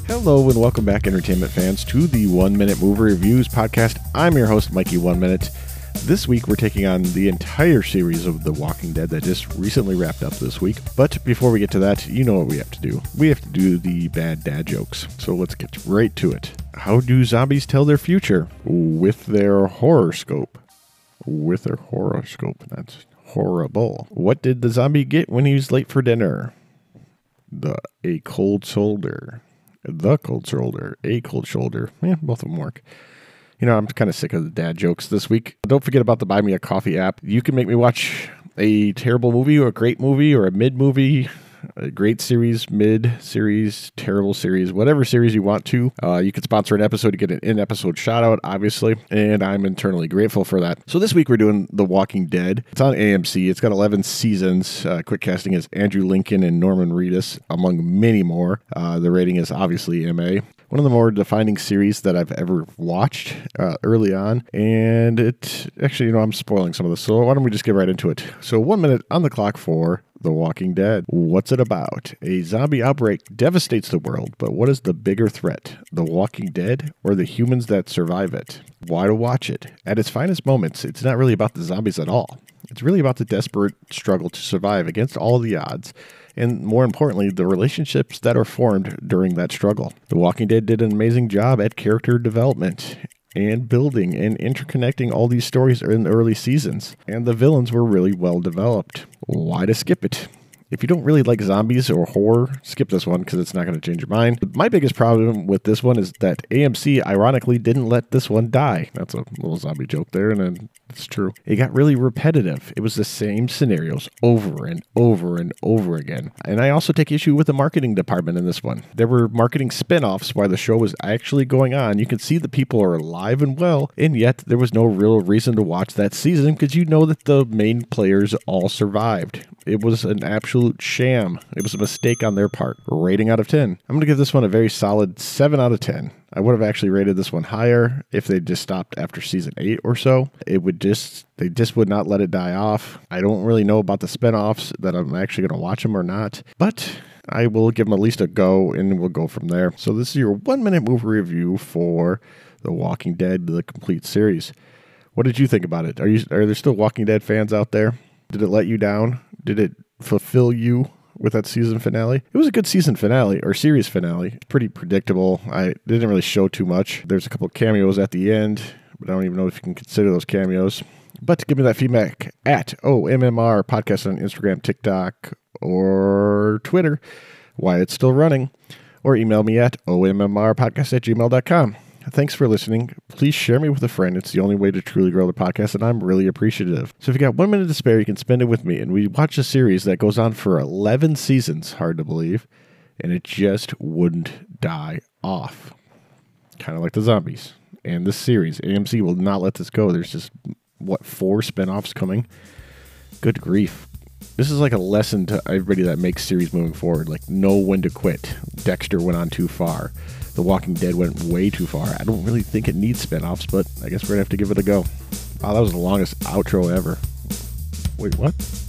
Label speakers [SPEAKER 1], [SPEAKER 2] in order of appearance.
[SPEAKER 1] Hello and welcome back, entertainment fans, to the 1 Minute Movie Reviews podcast. I'm your host, Mikey 1 Minute. This week we're taking on the entire series of The Walking Dead that just recently wrapped up this week. But before we get to that, you know what we have to do. We have to do the bad dad jokes. So let's get right to it. How do zombies tell their future? With their horoscope. With their horoscope. That's horrible. What did the zombie get when he was late for dinner? A cold shoulder. The cold shoulder. A cold shoulder. Yeah, both of them work. You know, I'm kind of sick of the dad jokes this week. Don't forget about the Buy Me a Coffee app. You can make me watch a terrible movie or a great movie or a mid-movie, a great series, mid-series, terrible series, whatever series you want to. You can sponsor an episode to get an in-episode shout-out, obviously, and I'm eternally grateful for that. So this week we're doing The Walking Dead. It's on AMC. It's got 11 seasons. Quick casting is Andrew Lincoln and Norman Reedus, among many more. The rating is obviously MA. One of the more defining series that I've ever watched early on. And it actually, you know, I'm spoiling some of this. So why don't we just get right into it? So 1 minute on the clock for The Walking Dead. What's it about? A zombie outbreak devastates the world, but what is the bigger threat? The Walking Dead or the humans that survive it? Why to watch it? At its finest moments, it's not really about the zombies at all. It's really about the desperate struggle to survive against all the odds. And more importantly, the relationships that are formed during that struggle. The Walking Dead did an amazing job at character development and building and interconnecting all these stories in the early seasons. And the villains were really well developed. Why to skip it? If you don't really like zombies or horror, skip this one because it's not going to change your mind. My biggest problem with this one is that AMC ironically didn't let this one die. That's a little zombie joke there, and it's true. It got really repetitive. It was the same scenarios over and over and over again. And I also take issue with the marketing department in this one. There were marketing spin-offs while the show was actually going on. You can see the people are alive and well, and yet there was no real reason to watch that season because you know that the main players all survived. It was an absolute sham. It was a mistake on their part. Rating out of 10. I'm going to give this one a very solid 7 out of 10. I would have actually rated this one higher if they just stopped after season 8 or so. They just would not let it die off. I don't really know about the spinoffs that I'm actually going to watch them or not, but I will give them at least a go and we'll go from there. So this is your 1 minute movie review for The Walking Dead, the complete series. What did you think about it? Are there still Walking Dead fans out there? Did it let you down? Did it fulfill you with that season finale? It was a good season finale, or series finale. Pretty predictable. I didn't really show too much. There's a couple of cameos at the end, but I don't even know if you can consider those cameos. But give me that feedback at OMMR Podcast on Instagram, TikTok, or Twitter, why it's still running, or email me at ommrpodcast@gmail.com. Thanks for listening. Please share me with a friend. It's the only way to truly grow the podcast, and I'm really appreciative. So if you got 1 minute to spare, you can spend it with me. And we watch a series that goes on for 11 seasons, hard to believe, and it just wouldn't die off. Kind of like the zombies. And this series, AMC will not let this go. There's just, 4 spinoffs coming? Good grief. This is like a lesson to everybody that makes series moving forward. Like, know when to quit. Dexter went on too far. The Walking Dead went way too far. I don't really think it needs spinoffs, but I guess we're going to have to give it a go. Wow, that was the longest outro ever. Wait, what?